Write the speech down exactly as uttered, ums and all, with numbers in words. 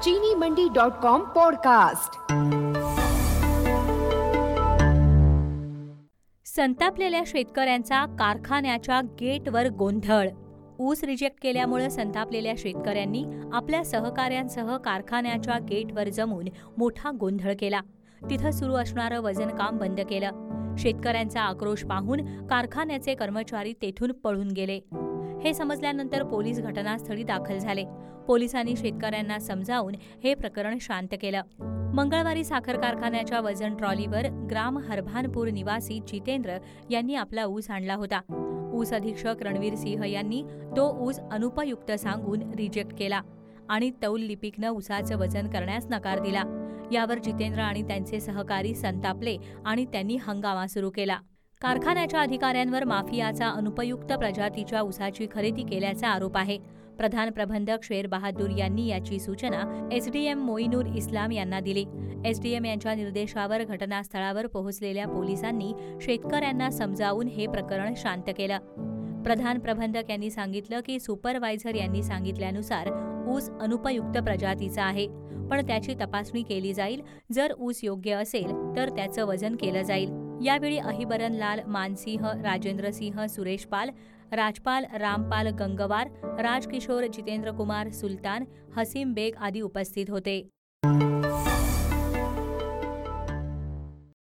चीनी मंडी dot com podcast. संतापलेल्या शेतकऱ्यांचा कारखान्याच्या गेटवर गोंधळ। ऊस रिजेक्ट केल्यामुळे संतापलेल्या शेतकऱ्यांनी आपल्या सहकाऱ्यांसह कारखान्याच्या गेटवर जमून मोठा गोंधळ केला। तिथं सुरू असणारं वजन काम बंद केलं। शेतकऱ्यांचा आक्रोश पाहून कारखान्याचे कर्मचारी तेथून पळून गेले। हे समजल्यानंतर पोलीस घटनास्थळी दाखल झाले। पोलिसांनी शेतकऱ्यांना समजावून हे प्रकरण शांत केलं। मंगळवारी साखर कारखान्याच्या वजन ट्रॉलीवर ग्राम हरभानपूर निवासी जितेंद्र यांनी आपला ऊस आणला होता। ऊस अधीक्षक रणवीर सिंह यांनी तो ऊस अनुपयुक्त सांगून रिजेक्ट केला आणि तौल लिपिकनं ऊसाचं वजन करण्यास नकार दिला। यावर जितेंद्र आणि त्यांचे सहकारी संतापले आणि त्यांनी हंगामा सुरू केला। कारखान्याच्या अधिकाऱ्यांवर माफियाचा अनुपयुक्त प्रजातीच्या ऊसाची खरेदी केल्याचा आरोप आहे। प्रधान प्रबंधक शेर बहादूर यांनी याची सूचना एसडीएम मोईनूर इस्लाम यांना दिली। एसडीएम यांच्या निर्देशावर घटनास्थळावर पोहोचलेल्या पोलिसांनी शेतकऱ्यांना समजावून हे प्रकरण शांत केलं। प्रधान प्रबंधक यांनी सांगितलं की सुपरवायझर यांनी सांगितल्यानुसार ऊस अनुपयुक्त प्रजातीचा आहे, पण त्याची तपासणी केली जाईल। जर ऊस योग्य असेल तर त्याचं वजन केलं जाईल। यावेळी अहिबरन लाल, मानसिंह, राजेंद्र सिंह, सुरेश पाल, राजपाल, रामपाल गंगवार, राजकिशोर, जितेंद्र कुमार, सुलतान, हसीम बेग आदी उपस्थित होते।